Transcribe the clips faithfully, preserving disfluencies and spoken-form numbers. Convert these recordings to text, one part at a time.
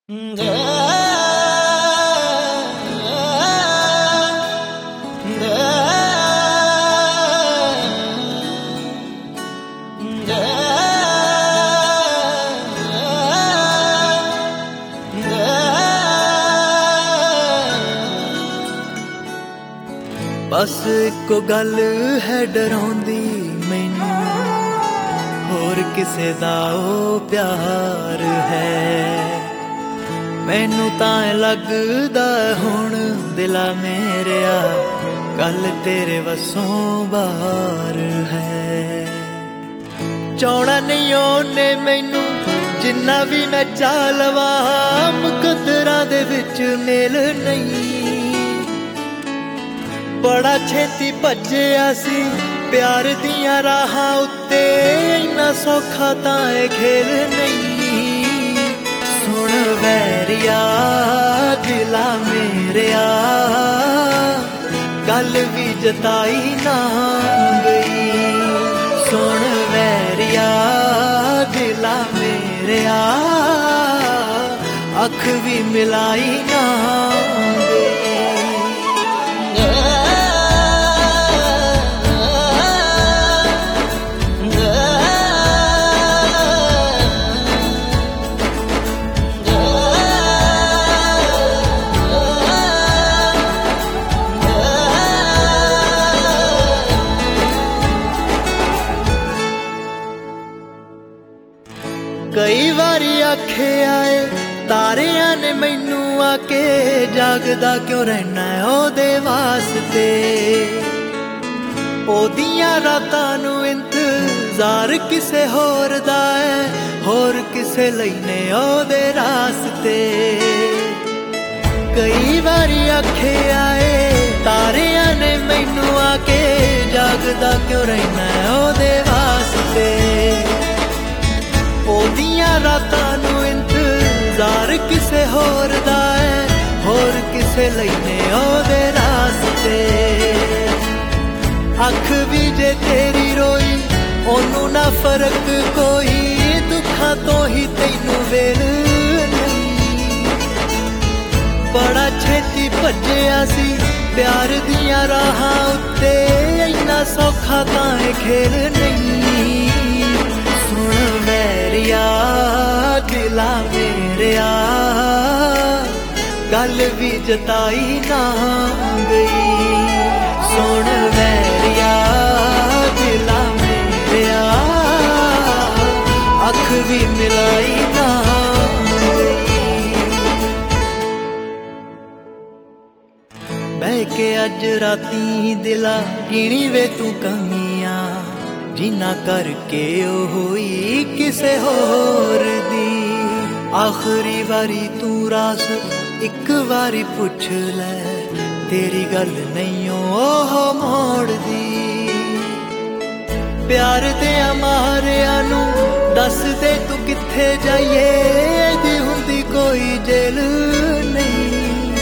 बस इको गल है डराउंदी मैनू, होर किसे दा ओ प्यार है। मैनू तां लगदा हुण दिला मेरेया गल तेरे वसों बाहर है। चाहना नहीं ओने मैनू जिन्ना भी मैं चा लवा, मुकद्दरां दे विच मेल नहीं। बड़ा छेती भज्जिया सी प्यार दियां राहां उत्ते, इन्ना सौखा तां ए खेल नहीं। सुन वैरिया दिला मेरेया गल भी जताई ना गई। सुन वैरिया दिला मेरेया अख भी मिलाई ना गई। कई बारी आखे आए तारियां ने मैनू आके, जागदा क्यों रहना है ओदे वास्ते। ओदियां रातां नू इंतजार किसे होर दा है, होर किसे लईने ओदे रास्ते। कई बारी आखे आए तारियां ने मैनू आके, जागदा क्यों रहना है ओदे वास्ते। ओदियां रातां नू इंतजार किसे होर दा है, होर किसे लईने ओदे रास्ते। अख भी जे तेरी रोई ओनू ना फर्क कोई, दुखां तो ही तैनू वेल नहीं। बड़ा छेती भज्जिया सी प्यार दियां राहां उत्ते, इन्ना सौखा तां ए खेल नहीं। सुन वैरिया दिला मेरेया गल भी जताई ना गई। सुन वैरिया दिला मेरेया अख भी मिलाई ना गई। बह के अज राती दिला गिणी वे तू कमियां, जिन्ना करके ओ होई किसे होर दी। आखिरी वारी तू रास इक वारी पुछ ले, तेरी गल नहीं ओह मोड़ दी। प्यार दे मारिया नू दस दे तू किथे जाइए, दी हुंदी कोई जेल नहीं।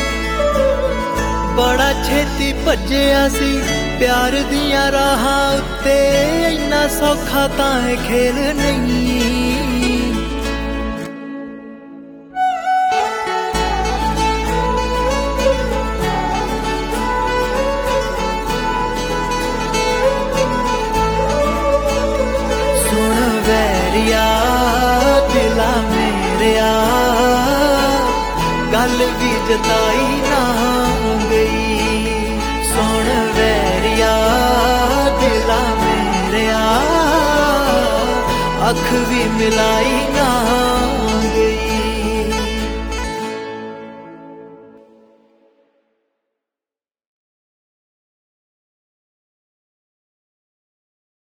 बड़ा छेती भज्जिया सी प्यार दियां राहां उत्ते, इन्ना सौखा तां ए खेल नहीं। सुन वैरिया दिला मेरेया गल भी जताई ना गई। सुन वैरिया दिला मेरेया अख भी मिलाई ना